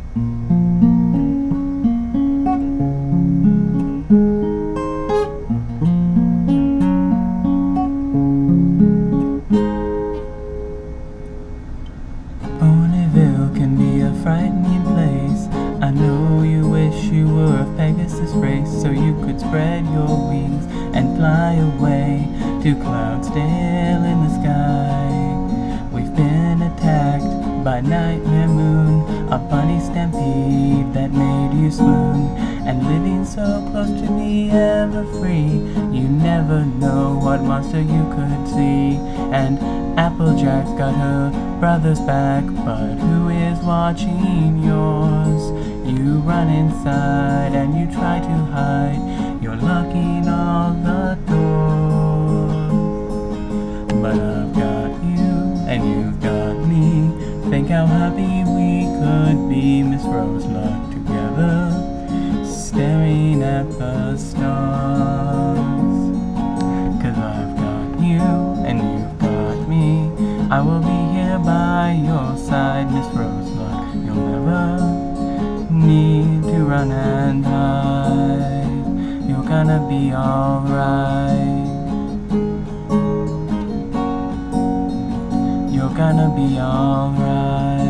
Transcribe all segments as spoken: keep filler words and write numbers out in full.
Ponyville can be a frightening place. I know you wish you were of Pegasus race, so you could spread your wings and fly away to clouds still in the sky. We've been attacked by Nightmare Moon, a bunny stampede that made you swoon. And living so close to me, ever free, you never know what monster you could see. And Applejack's got her brother's back, but who is watching yours? You run inside and you try to hide, you're locking all the doors. But I've got you and you've got me. Think how happy we could be, Miss Rose Luck, together, staring at the stars. Cause I've got you and you've got me. I will be here by your side, Miss Rose Luck. You'll never need to run and hide. You're gonna be alright. You're gonna be alright.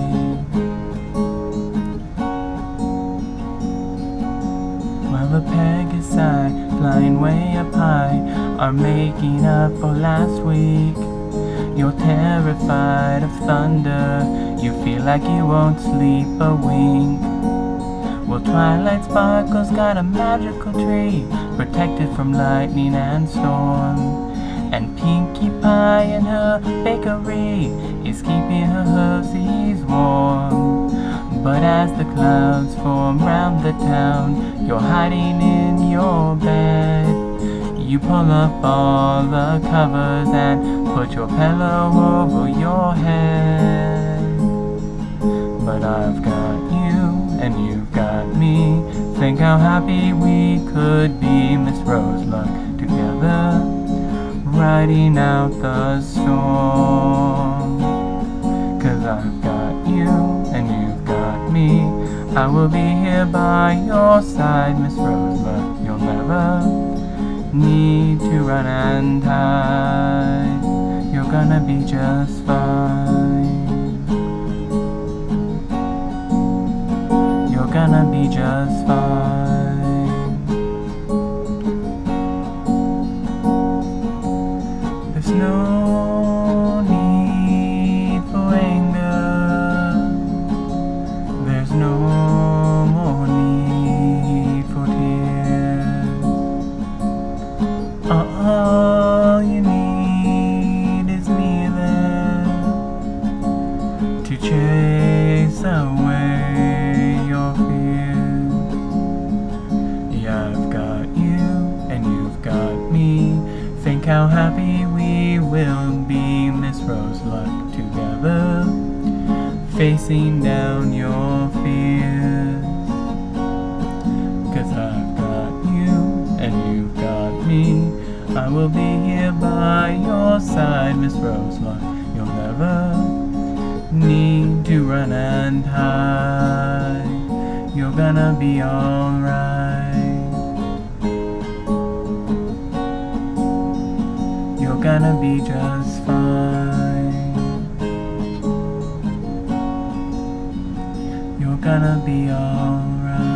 Well, the Pegasi, flying way up high, are making up for last week. You're terrified of thunder, you feel like you won't sleep a wink. Well, Twilight Sparkle's got a magical tree, protected from lightning and storm. And Pinkie Pie in her bakery is keeping her hooves warm. But as the clouds form round the town, you're hiding in your bed. You pull up all the covers and put your pillow over your head. But I've got you and you've got me. Think how happy we could be, Miss Rose Luck, together, riding out the storm. Cause I've got you and you've got me. I will be here by your side, Miss Rose Luck. You'll never need to run and hide. You're gonna be just fine. You're gonna be just fine. There's no need for anger. There's no more need for tears. All you need is me there to chase away your fears. Yeah, I've got you and you've got me. Think how happy we will be, Miss Rose Luck, together, facing down your fears. Cause I've got you and you've got me. I will be here by your side, Miss Rose Luck. You'll never need to run and hide. You're gonna be alright. You're gonna be just fine. You're gonna be alright.